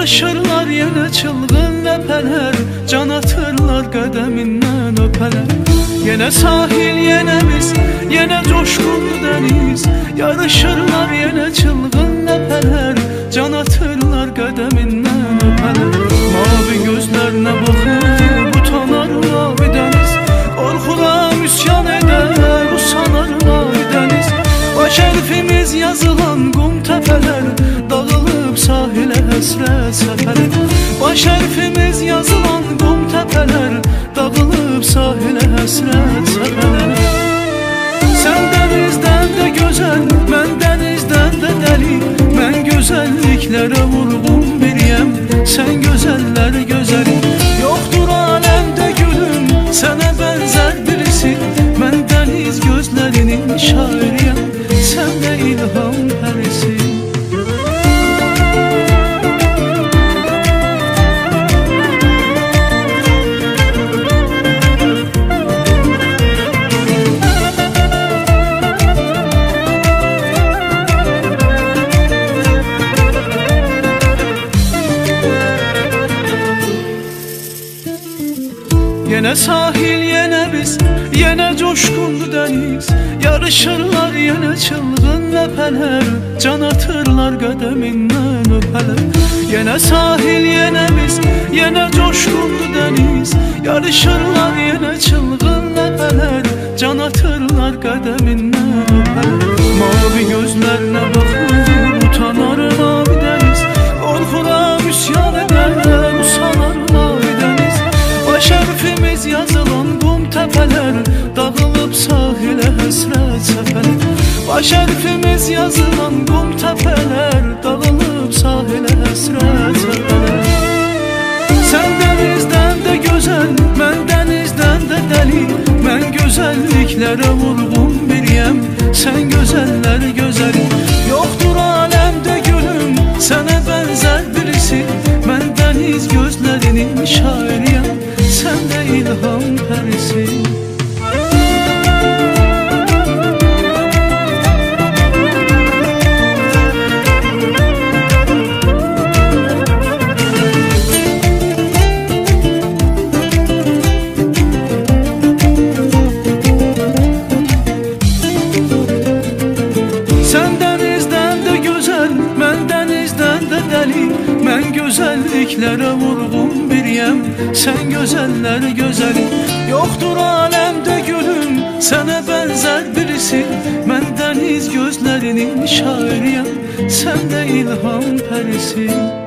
Yarışırlar yenə çılğın ləpələr, can atırlar qədəmindən öpələr. Yenə sahil, yenə biz, yenə coşqunlu dəniz. Yarışırlar yenə çılğın ləpələr, can atırlar qədəmindən öpələr. Mavi gözlərinə baxıb utanar mavi dəniz, qorxudan üsyan edər, usanar mavi dəniz. Baş hərfimiz yazılan qum təpələr, dağılıb sahilə həsrət səpələr. Baş hərfimiz yazılan qum təpələr, dağılıb sahilə həsrət səpələr. Sən dənizdən də gözəl, mən dənizdən də dəli. Mən gözəlliklərə vurğun biriyəm, sən gözəllər gözəli. Yoxdur aləmdə gülüm, sənə bənzər birisi. Mən dəniz gözlərinin şairiyəm, sən də ilham pərisi. Yenə sahil, yenə biz, yenə coşqunlu dəniz. Yarışırlar yenə çılğın ləpələr, can atırlar qədəmindən öpələr. Yenə sahil, yenə biz, yenə coşqunlu dəniz. Yarışırlar yenə çılğın ləpələr, can atırlar qədəmindən öpələr. Mavi gözlərinə baxıb utanar mavi dəniz, qorxuram üsyan edər, usanar mavi dəniz. Baş hərfimiz yazılan qum təpələr, dağılıb sahilə həsrət səpələr. Baş hərfimiz yazılan qum təpələr, dağılıb sahilə həsrət səpələr. Sən dənizdən də gözəl, mən dənizdən də dəli. Mən gözəlliklərə vurğun biriyəm, sən gözəllər gözəli. Yoxdur aləmdə gülüm, sənə bənzər birisi. Mən dəniz gözlərinin şairiyəm, sən də ilham pərisi. Sən dənizdən də gözəl, mən dənizdən də dəli. Mən gözəlliklərə vurğun biriyəm, sən gözəllər gözəli. Yoxdur aləmdə gülüm, sənə bənzər birisi. Mən dəniz gözlərinin şairiyəm, sən də ilham pərisi.